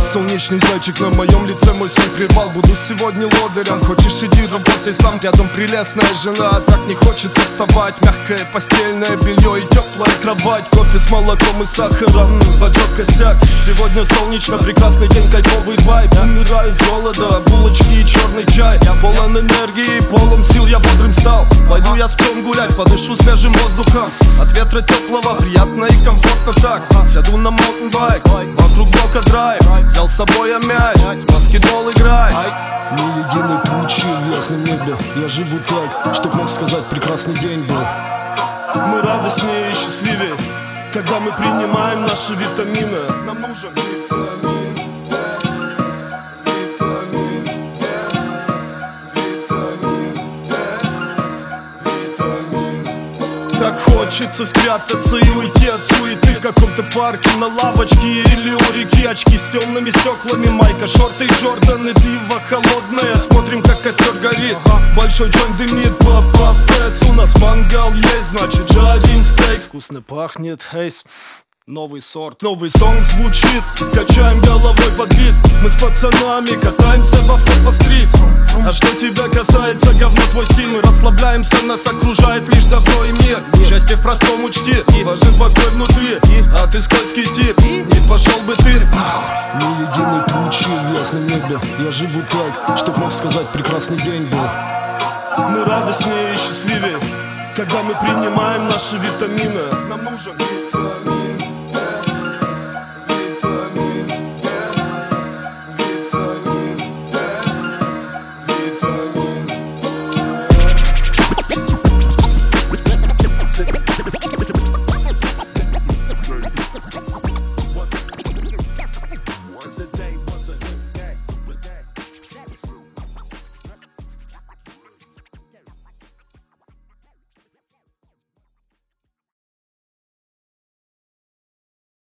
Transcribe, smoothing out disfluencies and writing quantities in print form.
Солнечный зайчик на моем лице мой сон прервал. Буду сегодня лодырем, хочешь иди работай сам. Рядом прелестная жена, а так не хочется вставать. Мягкое постельное белье и теплая кровать. Кофе с молоком и сахаром, поджег косяк. Сегодня солнечно, прекрасный день, кайфовый вайб. Умираю с голода, булочки и черный чай. Полон энергии, полон сил, я бодрым стал. Пойду я с псом гулять, подышу свежим воздухом. От ветра теплого, приятно и комфортно так. Сяду на маунтинбайк, вокруг блока драйв. Взял с собой я мяч, баскетбол играй. Не единый тучи в ясном небе. Я живу так, чтоб мог сказать, прекрасный день был. Мы радостнее и счастливее, когда мы принимаем наши витамины. Нам нужен витамин. Так хочется спрятаться и уйти от суеты в каком-то парке, на лавочке или у реки. Очки с темными стеклами, майка, шорты Джордан и пиво холодное. Смотрим, как костер горит, большой джойнт дымит. Пап, фэс, у нас мангал есть, значит жарим стейк. Вкусно пахнет, эйс. Новый сорт, новый сон звучит. Качаем головой под бит. Мы с пацанами катаемся в авто по стрит. А что тебя касается, говно твой стиль. Мы расслабляемся, нас окружает лишь добро и мир. Счастье в простом учти, важен покой внутри. А ты скользкий тип, не пошел бы ты. Не единой тучи в ясном небе. Я живу так, чтоб мог сказать, прекрасный день был. Мы радостнее и счастливее, когда мы принимаем наши витамины. Нам нужен